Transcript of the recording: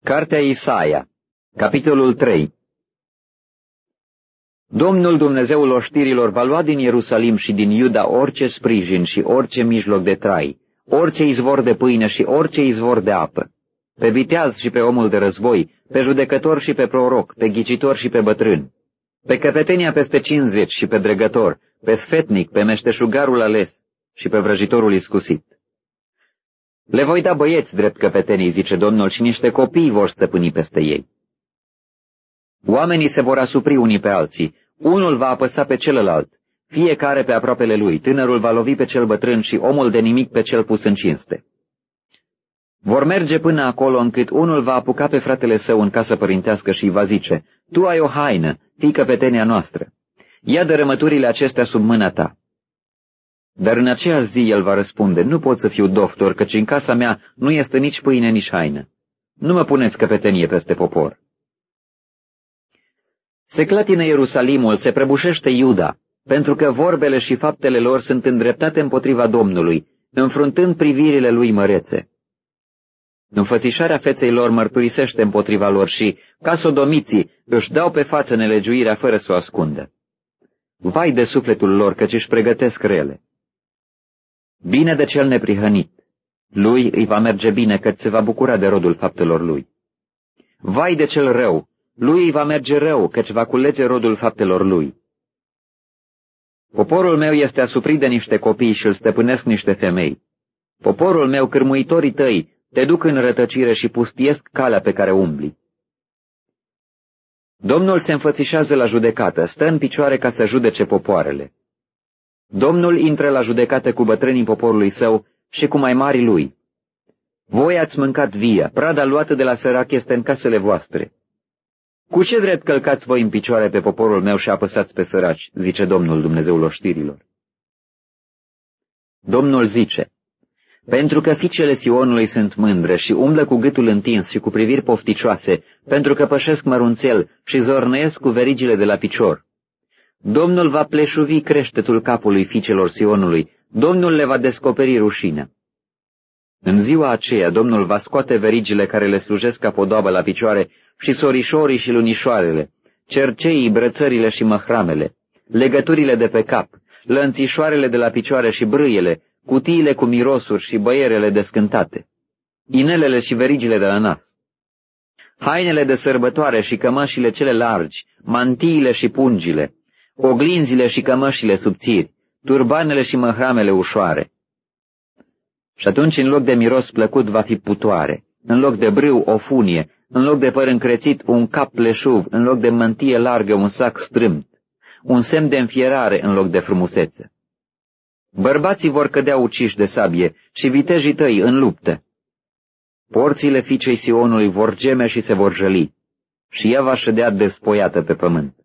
Cartea Isaia, capitolul 3. Domnul Dumnezeul oștirilor va lua din Ierusalim și din Iuda orice sprijin și orice mijloc de trai, orice izvor de pâine și orice izvor de apă, pe viteaz și pe omul de război, pe judecător și pe proroc, pe ghicitor și pe bătrân, pe căpetenia peste 50 și pe dregător, pe sfetnic, pe meșteșugarul ales și pe vrăjitorul iscusit. Le voi da băieți drept căpetenii, zice Domnul, și niște copii vor stăpâni peste ei. Oamenii se vor asupri unii pe alții, unul va apăsa pe celălalt, fiecare pe aproapele lui, tânărul va lovi pe cel bătrân și omul de nimic pe cel pus în cinste. Vor merge până acolo încât unul va apuca pe fratele său în casă părintească și îi va zice, tu ai o haină, fii căpetenia noastră, ia dărâmăturile acestea sub mâna ta. Dar în aceeași zi el va răspunde, nu pot să fiu doctor, căci în casa mea nu este nici pâine, nici haină. Nu mă puneți căpetenie peste popor. Se clatină Ierusalimul, se prăbușește Iuda, pentru că vorbele și faptele lor sunt îndreptate împotriva Domnului, înfruntând privirile lui mărețe. Înfățișarea feței lor mărturisește împotriva lor și, ca sodomiții, își dau pe față nelegiuirea fără să o ascundă. Vai de sufletul lor, căci își pregătesc rele. Bine de cel neprihănit, lui îi va merge bine, căci se va bucura de rodul faptelor lui. Vai de cel rău, lui îi va merge rău, căci va culege rodul faptelor lui. Poporul meu este asuprit de niște copii și îl stăpânesc niște femei. Poporul meu, cârmuitorii tăi, te duc în rătăcire și pustiesc calea pe care umbli. Domnul se înfățișează la judecată, stă în picioare ca să judece popoarele. Domnul intră la judecată cu bătrânii poporului său și cu mai mari lui. Voi ați mâncat via, prada luată de la sărac este în casele voastre. Cu ce drept călcați voi în picioare pe poporul meu și apăsați pe săraci, zice Domnul Dumnezeul oștirilor. Domnul zice, pentru că fiicele Sionului sunt mândre și umblă cu gâtul întins și cu priviri pofticioase, pentru că pășesc mărunțel și zornăiesc cu verigile de la picior. Domnul va pleșuvi creștetul capului fiicelor Sionului, Domnul le va descoperi rușinea. În ziua aceea Domnul va scoate verigile care le slujesc ca podoabă la picioare și sorișorii și lunișoarele, cerceii, brățările și măhramele, legăturile de pe cap, lănțișoarele de la picioare și brâiele, cutiile cu mirosuri și băierele descântate, inelele și verigile de la nas, hainele de sărbătoare și cămășile cele largi, mantiile și pungile, oglinzile și cămășile subțiri, turbanele și măhramele ușoare. Și atunci, în loc de miros plăcut, va fi putoare, în loc de brâu o funie, în loc de păr încrețit un cap pleșuv, în loc de mântie largă un sac strâmt, un semn de înfierare în loc de frumusețe. Bărbații vor cădea uciși de sabie și vitejii tăi în luptă. Porțile fiicei Sionului vor geme și se vor jăli, și ea va ședea despoiată pe pământ.